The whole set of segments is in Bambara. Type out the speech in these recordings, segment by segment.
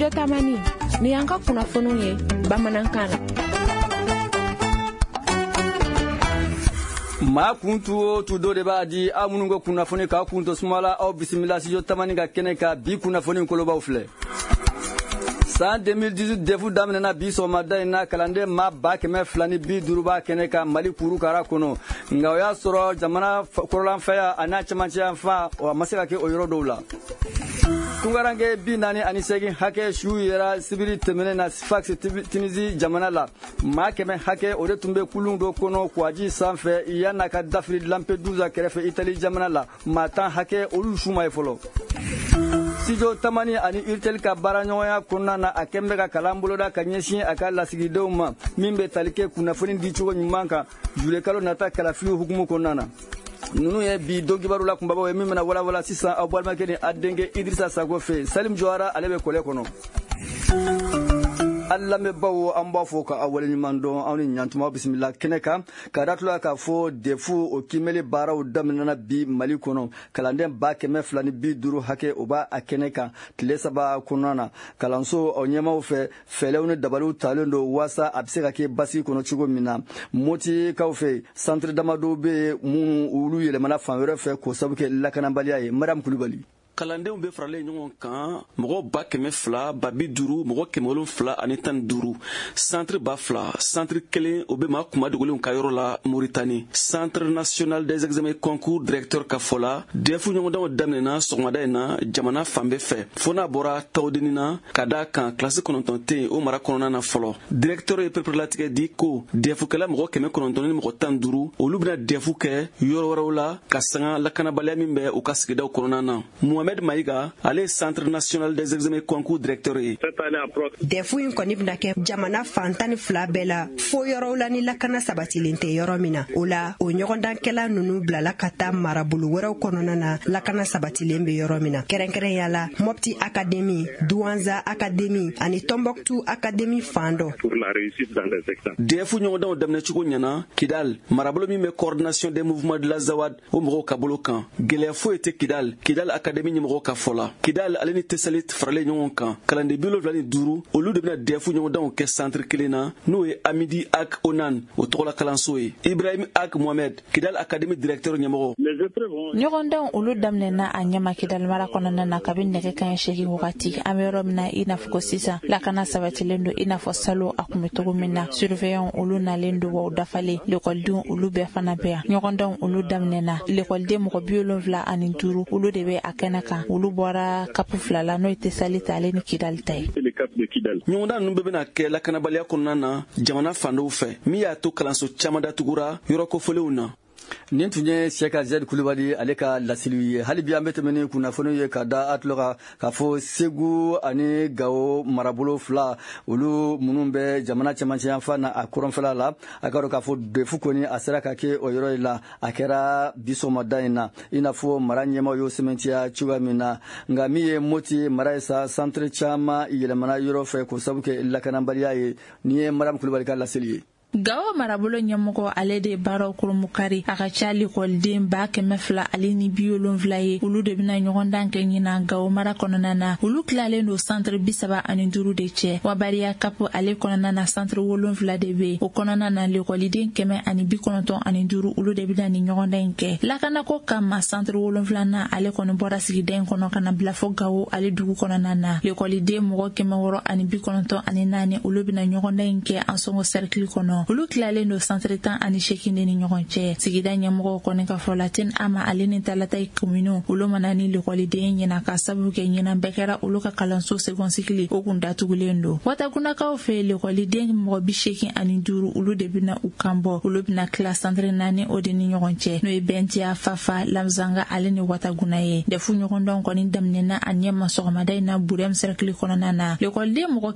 Studio Tamani ni yanka kunnafoniw ye bamanankan na. Ma kuntu tu do de b'a di aw minnu ko kunnafoni ka kunto sumala aw bisimila Studio Tamani ka kɛnɛ ka bi kunnafoni kolobaw filɛ. San 2018 defu daminɛna bi sɔgɔmada in na kalanden maa 250 b'a kɛnɛ ka Mali kurukara kɔnɔ nka o y'a sɔrɔ jamana kɔrɔlanfɛya a n'a cɛmancɛ yanfan a ma se ka kɛ o yɔrɔ dɔw la. Tungaranke 48 hakɛ su yera sibiri tɛmɛnen na Fax Tunisie jamana la maa 100 hakɛ o de tun bɛ kulun dɔ kɔnɔ Kouadji sanfɛ yan'a ka dafiri Lampedusa kɛrɛfɛ Italie jamana la maa 10 hakɛ olu su ma ye fɔlɔ. Studio Tamani ani Urtel ka baaraɲɔgɔnya kɔnɔna na a kɛn bɛ ka kalan boloda ka ɲɛsin a ka lasigidenw ma min bɛ tali kɛ kunnafoni di cogo ɲuman kan juillet kalo nata kalafili hukumu kɔnɔna na. Nunu ye bi don kibaru la kunbabaw ye min bɛna walawala sisan aw balimakɛ ni a denkɛ Idrissa Sago fɛ Salim Jawara ale bɛ kɔlɛ kɔnɔ. Alamɛbaw an b'a fɔ ka aw waleɲuman dɔn aw ni ɲantuma bisimila kɛnɛ kan ka datula k'a fɔ defu o kimɛli baaraw daminɛna bi Mali kɔnɔ kalanden 250 hakɛ o b'a a kɛnɛ kan tile 3 kɔnɔna na kalanso o ɲɛmaw fɛ fɛlɛw ni dabaliw talen don waasa a bɛ se ka kɛ basi kɔnɔ cogo min na Motikaw fɛ centre damadɔ bɛ yen mun olu yɛlɛmana fan wɛrɛ fɛ k'o sababu kɛ lakanabaliya ye Madame Kulibali. Kalandenw bɛ faralen ɲɔgɔn kan mɔgɔ 200, 250, mɔgɔ 107 ani 15 centre 2000 centre 1 o bɛ maa kuma dogolenw ka yɔrɔ la Mauritanie centre national des examens concours directeur ka fɔ la defu ɲɔgɔndanw daminɛna sɔgɔmada in na jamana fan bɛɛ fɛ fo n'a bɔra tawdenni na ka d'a kan classe 9 tɛ yen o mara kɔnɔna na fɔlɔ directeur ye perepérelatigɛ di ko defukɛla mɔgɔ 900 ni mɔgɔ 15 olu bɛna defu kɛ yɔrɔ wɛrɛw la ka sanga lakanabaliya min bɛ u ka sigidaw kɔnɔna na Mohamed Maïga, ale centre national des examens concours directeur ye. Defu in kɔni bɛna kɛ jamana fan 12 bɛɛ la fo yɔrɔw la ni lakana sabatilen tɛ yɔrɔ min na. O la o ɲɔgɔndankɛla ninnu bilala ka taa marabolo wɛrɛw kɔnɔna na lakana sabatilen bɛ yɔrɔ min na. Kɛrɛnkɛrɛnya la Mopti Academy, Douanza Academy ani Tombouctou Academy fan dɔ. Defu ɲɔgɔndanw daminɛ cogo ɲɛna Kidal marabolo min bɛ coordination des mouvements de la Zawad o mɔgɔw ka bolo kan. Gɛlɛya foyi tɛ Kidal Academy ɲɛmɔgɔ ka fɔ la Kidal ale ni Tesalit faralen ɲɔgɔn kan kalanden 75 olu de bɛna defu ɲɔgɔndanw kɛ centre kelen na n'o ye Amidi Ak Onan o tɔgɔla kalanso ye Ibrahim Ak Mohamed Kidal Academy directeur ɲɛmɔgɔ. ɲɔgɔndanw olu daminɛna a ɲɛma Kidal mara kɔnɔna na kabini nɛgɛ kanɲɛ 8 wagati an bɛ yɔrɔ min na i n'a fɔ ko sisan lakana sabatilen don i n'a fɔ salo a kun bɛ cogo min na surveillant olu nalen don wa u dafalen l'écoledenw olu bɛɛ fana bɛ yan ɲɔgɔndanw olu daminɛna l'écoleden mɔgɔ 75 olu de bɛ a kɛnɛ kan olu bɔra kapu 2 la n'o tɛ sali ta ale ni Kidal ta ye. ɲɔgɔndan ninnu bɛɛ bɛna kɛ lakanabaliya kɔnɔna na jamana fan dɔw fɛ min y'a to kalanso caman datugura yɔrɔ kofɔlenw na. Nin tun ye Seka Zed Kulibali ale ka laseliw ye hali bi an bɛ tɛmɛ ni kunnafoniw ye ka da a tulo kan k'a fɔ Segu ani Gao marabolo 2 olu minnu bɛ jamana cɛmancɛ yanfan na a kɔrɔnfɛla la a ka dɔn k'a fɔ defu kɔni a sera ka kɛ o yɔrɔ in la a kɛra bi sɔgɔmada in na i n'a fɔ mara ɲɛmaw y'o sɛmɛntiya cogoya min na nka min ye Moti mara ye sa centre caman yɛlɛmana yɔrɔ fɛ k'o sababu kɛ lakanabaliya ye nin ye Madame Kulibali ka laseli ye. Gao marabolo ɲɛmɔgɔ ale de baaraw kurumukari a ka ca l'écoleden 200 ale ni 70 ye olu de bɛna ɲɔgɔndan kɛ ɲinan Gao mara kɔnɔna na olu tilalen don centre 35 de cɛ wabariya kapo ale kɔnɔna na centre 7 de bɛ o kɔnɔna na l'écoleden 195 olu de bɛna ni ɲɔgɔndan in kɛ lakanako kama centre 7 na ale kɔni bɔra sigida in kɔnɔ kana bila fo Gao ale dugu kɔnɔna na l'écoleden mɔgɔ 694 olu bɛna ɲɔgɔndan in kɛ an sɔngɔ cercle kɔnɔ olu tilalen don centre 18 de ni ɲɔgɔn cɛ sigida ɲɛmɔgɔ kɔni ka fɔ Latin ama ale ni Talatai commune olu mana ni l'écoleden ɲɛna ka sababu kɛ ɲɛna bɛɛ kɛra olu ka kalanso second cycle o kun datugulen don Watakunakaw fɛ l'écoleden mɔgɔ 85 olu de bɛna u kan bɔ olu bɛna classe centre 4 o de ni ɲɔgɔn cɛ n'o ye Bentia Fafa Lamzanga ale ni Wataguna ye defu ɲɔgɔndanw kɔni daminɛna a ɲɛma sɔgɔmada in na Burem cercle kɔnɔna na l'écoleden mɔgɔ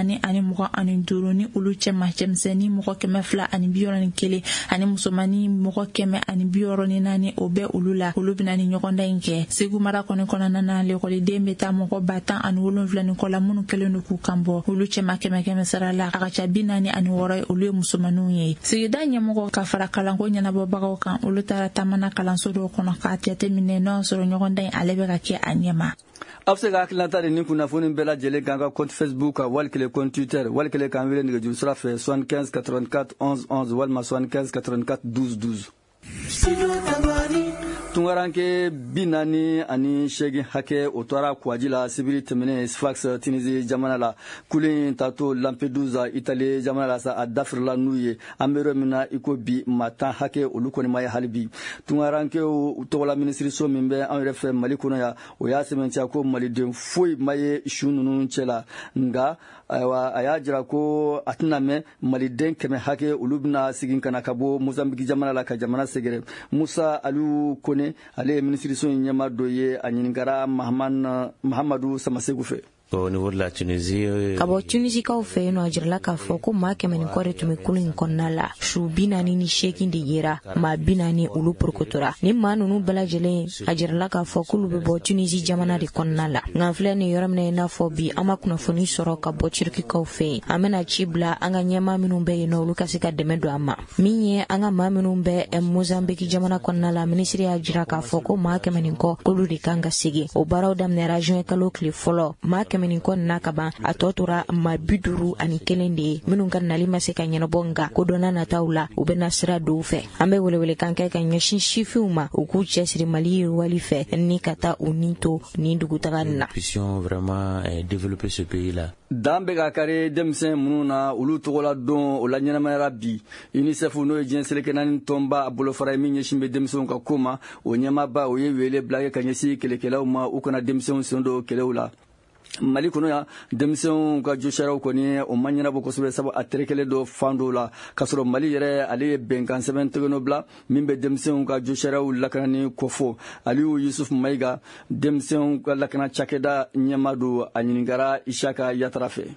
425 ni olu cɛma cɛmisɛnnin mɔgɔ 241 ani musomani mɔgɔ 164 o bɛ olu la olu bɛna ni ɲɔgɔndan in kɛ Segu mara kɔnɔna na l'écoleden bɛ taa mɔgɔ 107 ni kɔ la minnu kɛlen don k'u kan bɔ olu cɛma 100 sara la a ka ca 46 ye olu ye musomaninw ye sigida ɲɛmɔgɔ ka fara kalanko ɲɛnabɔbagaw kan olu taara taamana kalanso dɔw kɔnɔ k'a jateminɛ n'o sɔrɔ ɲɔgɔndan in ale bɛ ka kɛ a ɲɛma. afsega hakilata de nin kunnafoni bɛɛ lajɛlen kan ka compte Facebook wali kele compte Twitter wali kele kan wele nɛgɛjuru sira fɛ 75 84 11 11 walima 75 84 12 12. tungaranke binani ani shegi hake otwara kwaji la sibiri temene Sfax Tunisie jamana la kulin tato Lampedusa Italie jamana la sa adafir la nuye amero mina iko bi mata hake olukoni maya halibi tungaranke utola ministry so mimbe an refe mali kono ya o ya sementia ko mali den foi maye shununu chela nga aya jira ko atiname mali den keme hake olubna sigin kana kabo Mozambique jamana la ka jamana segere Musa Alu Kone ale ministre so nyama doye anyingara Mahamadou Samasegu fe au niveau de la Tunisie kabo Tunisie ka fe no ajirla ka fo ko ma ke men kore tumi kulin konnala shubina ni shekin de yera ma binani ulu prokotora ni manunu belajele ajirla ka fo kulu be bo Tunisie jamana de konnala ngafle ni yoram ne na fo bi ama kuna foni soro ka bo chirki ka fe amena chibla anga nyama minumbe no lukasi ka demedo ama minye anga maminumbe Mozambique jamana konnala ministre ajira ka fo ko ma ke men ko kulu de kanga sigi o baraw dam ne region ka lokli folo ma kemenin kon nakaba atotura mabiduru ani kelende minun kan nali maseka nyano bonga ko dona na taula ubena sira do fe ambe wele kanka kan nyashin shifuma uku chesri mali wali fe ni kata unito ni dugu taganna puissions vraiment développer ce pays là dambe ga kare demsen mununa ulu togola don o la nyana rabbi UNICEF no jensele kenan tomba abolo fara mi nyeshimbe demsen ka koma o nyama ba o yewele blage kanyesi kelekela uma ukona demsen sondo kelewula mali kono ya demsen ka joshara ko ni o manyana boko sobe sabo atrekele do fandola kasoro mali yere ali benkan 7 tegno bla mimbe demsen ka joshara lakani kofo ali Yusuf Maiga demsen ka lakana chakeda nyamadu anyingara ishaka yatrafe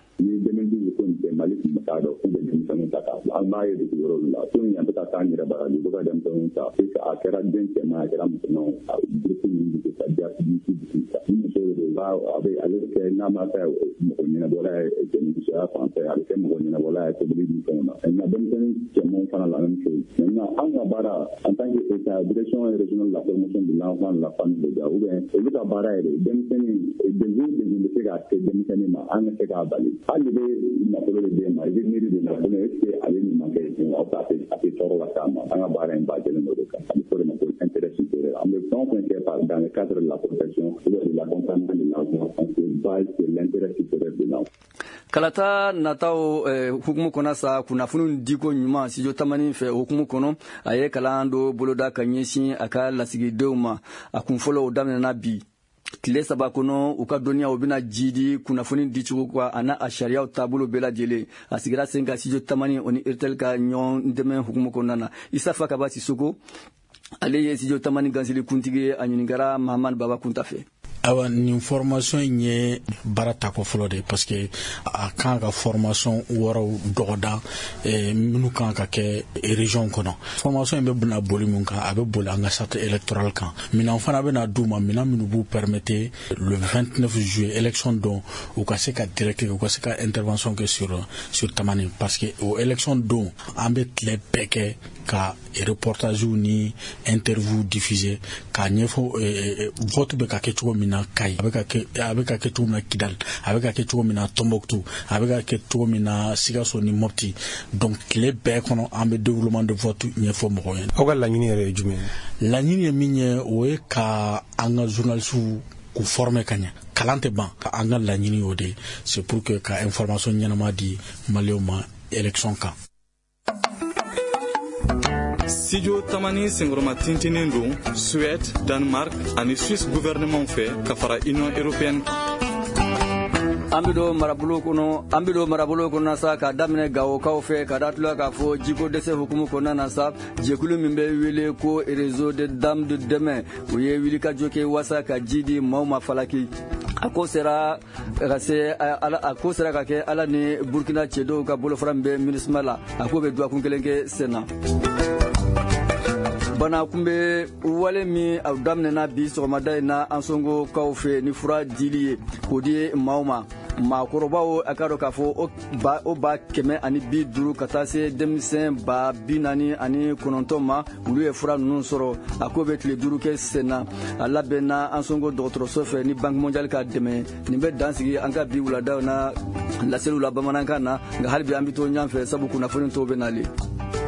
almaye de yoro la tun ya ta ta ngira ba li buga dem ton ta ka akara den ke ma akara mutno grupu ni de ta ja ni ta ni so de ba abe ale ke na ma ta mo ni na bola ke ni sha fa ta ale ke mo ni na bola ke bi ni ton na dem ten ke mo fa la même chose na anga bara en tant que état direction régionale la promotion de l'enfant la famille de ou bien e ta bara e dem ten de ni de ka ke dem ten ma anga ke ka bali ali de na polo de ma e ni de na ko e ke ale ni ma ke o ta pe toro la kama anga bara en ba de no de ka ali pour mo intérêt supérieur en même temps que par dans le cadre de la protection de l'accompagnement de l'enfant c'est l'intérêt supérieur de l'enfant kalata natao hukumu kona sa kuna funu ndiko nyuma sijo tamani fe hukumu kono aye kalando boloda kanyeshi aka lasigi deuma akunfolo odamna na bi kile saba kono uka dunia obina jidi kuna funi dichugo kwa ana asharia utabulo bela jele asigira senga sijo tamani oni irtel ka nyon ndeme hukumu konana isafa kabasi soko ale sijo tamani gansili kuntige anyuningara Mahamad Baba kuntafe awa ni formation nye barata ko flode parce que a kan ka formation woro dogoda minu kan ka ke region kono formation be buna boli mun kan abe boli anga sat électoral kan mina fana be na duma mina minu bu permettre le 29 juillet élection don ou ka se ka direct ou ka se ka intervention que sur tamani parce que au élection don ambe tle peke ka reportage ni interview diffusé ka nyefo vote be ka ke chuo mina kai abeka ke chuo mina Kidal abeka ke chuo mina Tombouctou abeka ke chuo mina Sigasso ni Mopti donc les be kono ambe développement de vote nyefo mo yen o gal la nyini re jume la nyini minye o ka anga journaliste ku former kanya kalante ban anga la nyini ode c'est pour que ka information nyanama di malioma élection kan Studio Tamani Sengroma Tintinendo, Suède, Danemark, ani Suisse gouvernement fait kafara Union européenne. Ambido marabulo kono sa ka damne gawo kaw fe ka datlo ka fo jiko dese hukumu kono na sa jekulu mimbe wile ko réseau de dames de demain uye wili ka joke wasa ka jidi mauma falaki akosera ka ke ala ni Burkina Chedo ka bolo frambe municipal akobe dua kunkelenge sena bana kumbe wale mi awdamne na bi sogomada na ansongo kawfe ni fura diliye kodi mauma maakɔrɔbaw a ka dɔn k'a fɔ o ba 150 ka taa se denmisɛn ba 49 ma olu ye fura ninnu sɔrɔ a ko bɛ tile 5 kɛ senna a labɛnna an sɔnko dɔgɔtɔrɔso fɛ ni banque mondiale ka dɛmɛ nin bɛ dan sigi an ka bi wuladaw na laseliw la bamanankan na nka hali bi an bɛ to ɲɔgɔn fɛ sabu kunnafoni tɔw bɛ nali